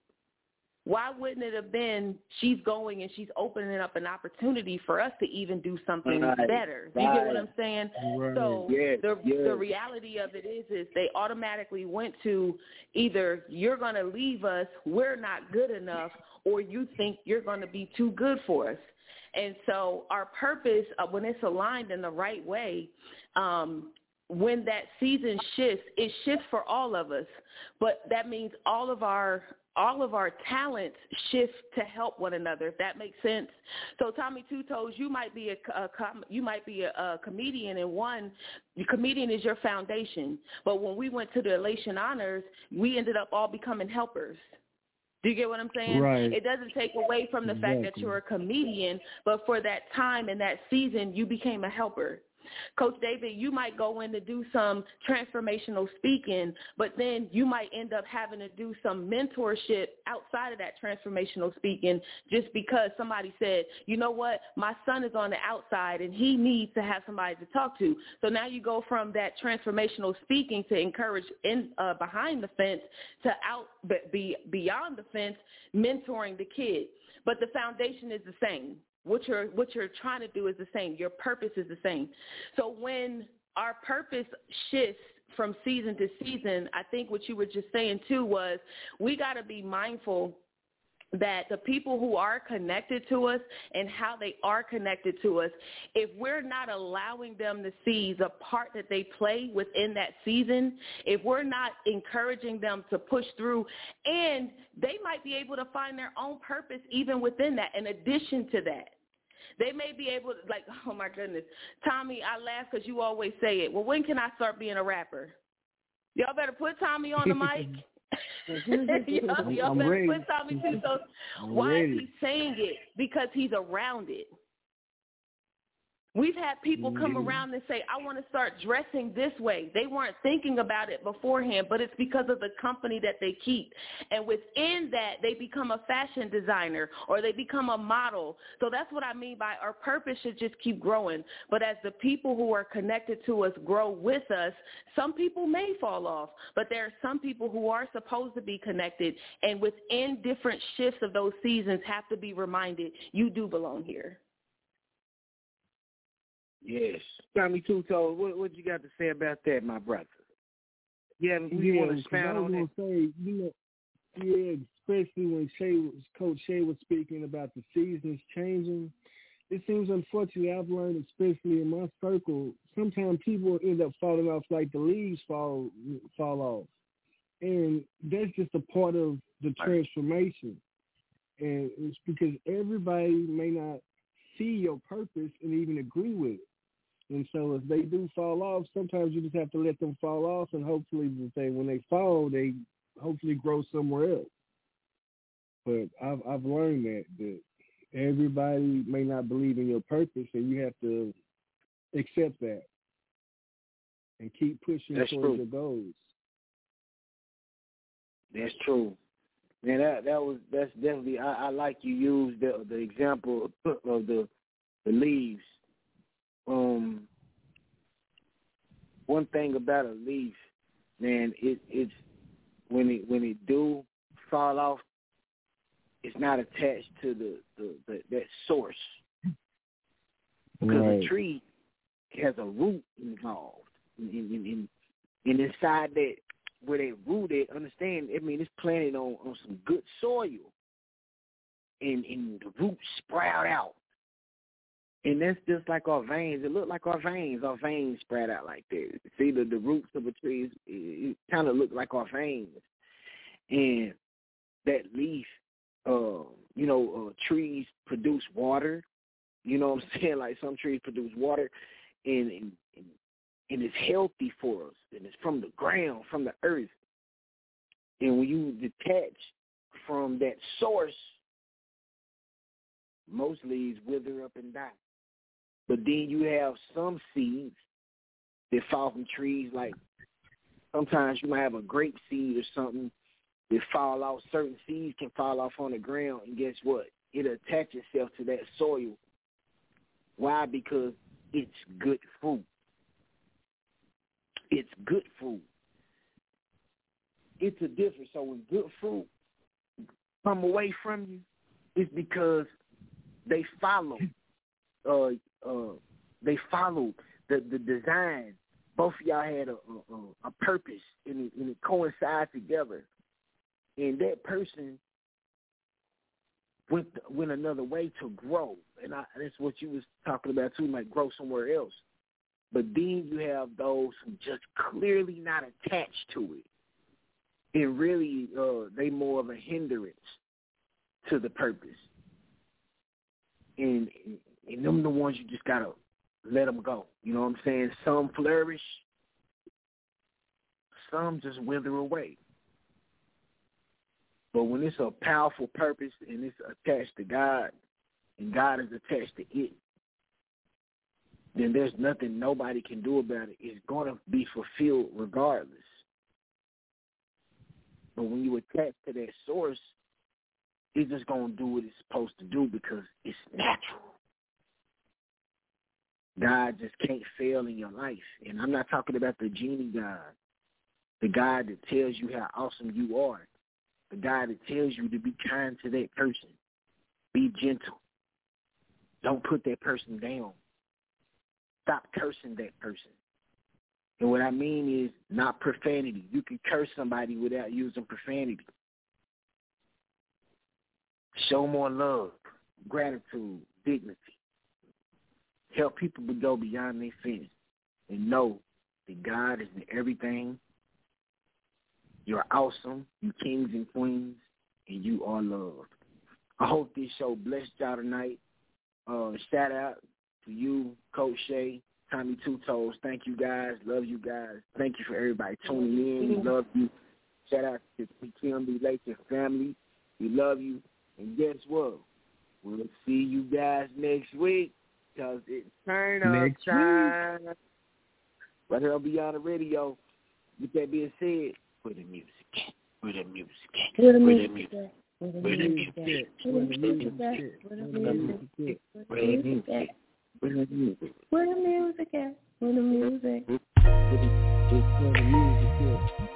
Why wouldn't it have been she's going and she's opening up an opportunity for us to even do something right, better? Do you right. get what I'm saying? Right. So yes, the yes. the reality of it is is they automatically went to either you're going to leave us, we're not good enough, or you think you're going to be too good for us. And so our purpose, uh, when it's aligned in the right way, um, when that season shifts, it shifts for all of us. But that means all of our all of our talents shift to help one another, if that makes sense. So Tommy Two Toes, you might be a, a you might be a, a comedian, and one, the comedian is your foundation. But when we went to the Elation Honors, we ended up all becoming helpers. Do you get what I'm saying? Right. It doesn't take away from the Exactly. fact that you're a comedian, but for that time and that season, you became a helper. Coach David, you might go in to do some transformational speaking, but then you might end up having to do some mentorship outside of that transformational speaking just because somebody said, you know what, my son is on the outside and he needs to have somebody to talk to. So now you go from that transformational speaking to encourage in uh, behind the fence to out be beyond the fence, mentoring the kid. But the foundation is the same. What you're what you're trying to do is the same. Your purpose is the same. So when our purpose shifts from season to season, I think what you were just saying too was we got to be mindful that the people who are connected to us and how they are connected to us, if we're not allowing them to see the part that they play within that season, if we're not encouraging them to push through, and they might be able to find their own purpose even within that, in addition to that. They may be able to, like, oh, my goodness. Tommy, I laugh because you always say it. Well, when can I start being a rapper? Y'all better put Tommy on the mic. y'all, y'all I'm better ready. put Tommy Two Toes. I'm Why ready. is he saying it? Because he's around it. We've had people come Mhm. around and say, I want to start dressing this way. They weren't thinking about it beforehand, but it's because of the company that they keep. And within that, they become a fashion designer or they become a model. So that's what I mean by our purpose should just keep growing. But as the people who are connected to us grow with us, some people may fall off, but there are some people who are supposed to be connected. And within different shifts of those seasons have to be reminded, you do belong here. Yes. Tommy Two Toes, what, what you got to say about that, my brother? Yeah, we yeah, want to expand I was on gonna that. say, you know, yeah, especially when Shay was, Coach Shay was speaking about the seasons changing. It seems unfortunately I've learned, especially in my circle, sometimes people end up falling off like the leaves fall fall off, and that's just a part of the transformation. And it's because everybody may not see your purpose and even agree with it. And so if they do fall off, sometimes you just have to let them fall off, and hopefully they, when they fall, they hopefully grow somewhere else. But I've I've learned that that everybody may not believe in your purpose, and you have to accept that and keep pushing That's towards true. your goals. That's true. Man, that that was that's definitely. I, I like you used the the example of the the leaves. Um, one thing about a leaf, man, it it's when it when it do fall off, it's not attached to the, the, the that source, because Right. a tree has a root involved, in, in, in, and inside that where they rooted, understand? I mean, it's planted on, on some good soil, and and the roots sprout out. And that's just like our veins. It look like our veins. Our veins spread out like that. See, the, the roots of a tree, it, it kind of look like our veins. And that leaf, uh, you know, uh, trees produce water. You know what I'm saying? Like some trees produce water, and, and, and, and it's healthy for us. And it's from the ground, from the earth. And when you detach from that source, most leaves wither up and die. But then you have some seeds that fall from trees, like sometimes you might have a grape seed or something that fall off. Certain seeds can fall off on the ground, and guess what? It'll attach itself to that soil. Why? Because it's good fruit. It's good fruit. It's a difference. So when good fruit come away from you, it's because they follow. Uh, uh, they followed the, the design. Both of y'all had a, a, a purpose, and it, and it coincided together. And that person went went another way to grow, and I, that's what you was talking about too, like grow somewhere else. But then you have those who just clearly not attached to it, and really uh, they more of a hindrance to the purpose. And and them the ones you just gotta let them go. You know what I'm saying? Some flourish, some just wither away. But when it's a powerful purpose and it's attached to God, and God is attached to it, then there's nothing nobody can do about it. It's going to be fulfilled regardless. But when you attach to that source, it's just going to do what it's supposed to do because it's natural. God just can't fail in your life. And I'm not talking about the genie God, the God that tells you how awesome you are, the God that tells you to be kind to that person, be gentle. Don't put that person down. Stop cursing that person. And what I mean is not profanity. You can curse somebody without using profanity. Show more love, gratitude, dignity. Help people to go beyond their fence and know that God is in everything. You're awesome. You kings and queens, and you are loved. I hope this show blessed y'all tonight. Uh, shout out to you, Coach Shay, Tommy Two Toes. Thank you guys. Love you guys. Thank you for everybody tuning in. We love you. Shout out to the Kim B. Laker family. We love you. And guess what? We'll see you guys next week because it's turn up Next time. Right here on Beyond the Radio. With that being said, where the music at? Where the music at? Where the Where the music music? Where the Where the music music? Where the music Where the music Where the music Where the music? Where the music at? Where the music? Where the music is.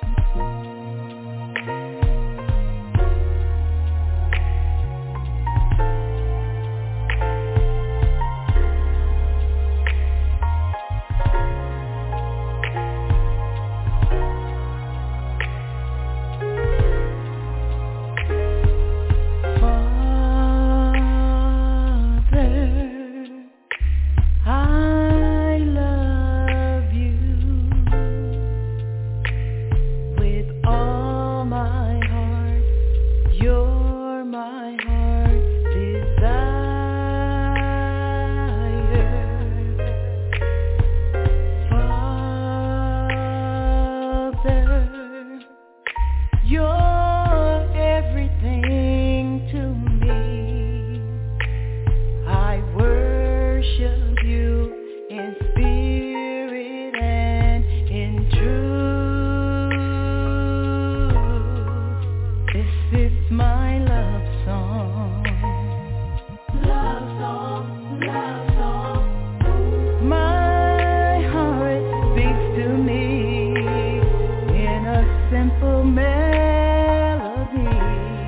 simple melody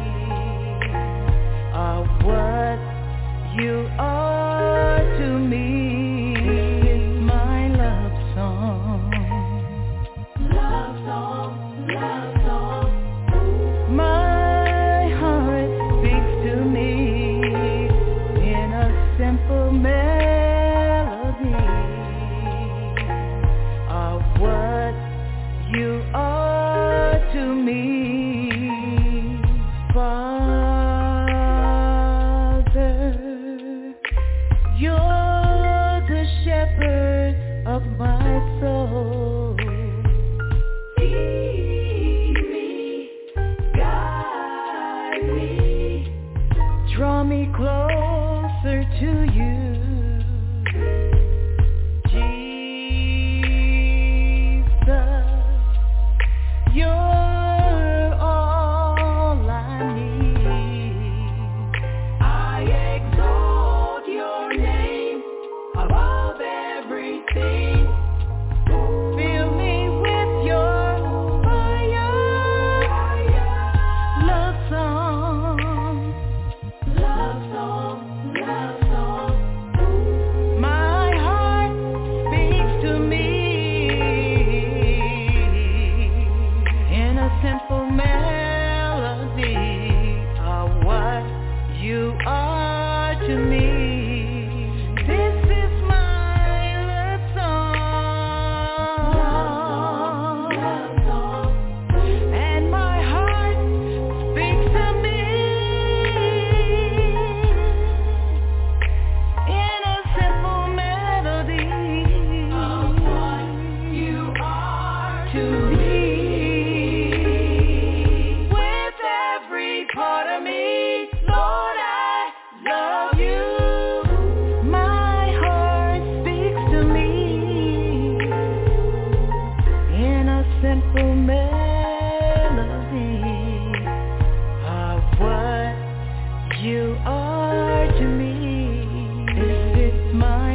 of what you are to me. This is my love song. Love song, love song. My heart speaks to me in a simple melody of what you are to me. Father, you're the shepherd of my soul. Lead me, guide me, draw me closer to you. Jesus, you're all I need. I exalt your name above everything. Fill me with your fire, love song, love song, love song. My heart speaks to me in a simple melody of what you are to me. This is my love song, love song, and my heart speaks to me in a simple melody of what you are to me. With every part of me, Lord, I love you. My heart speaks to me in a simple melody of what you are to me. This is my